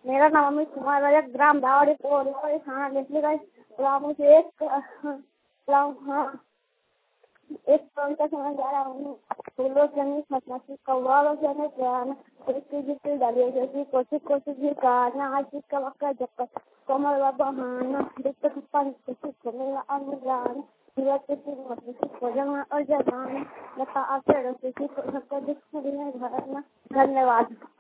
मेरा नाम अमित कुमार है, ग्राम दावड़ी पोरी थाना लेसली गाइस। मुझे एक कौन सा समझ आ रहा हूँ। फूलों से नहीं फंसी कौवालों से नहीं जाना, जिसकी डालियों से कोशिश भी करना, आशिक का वक्का जब कमर व बहाना, जिसको पानी कोशिश करेगा अनजान, सूरज किसी मस्ती को जमा और जगाना, लता आकर किसी को दिख नहीं भरना। धन्यवाद।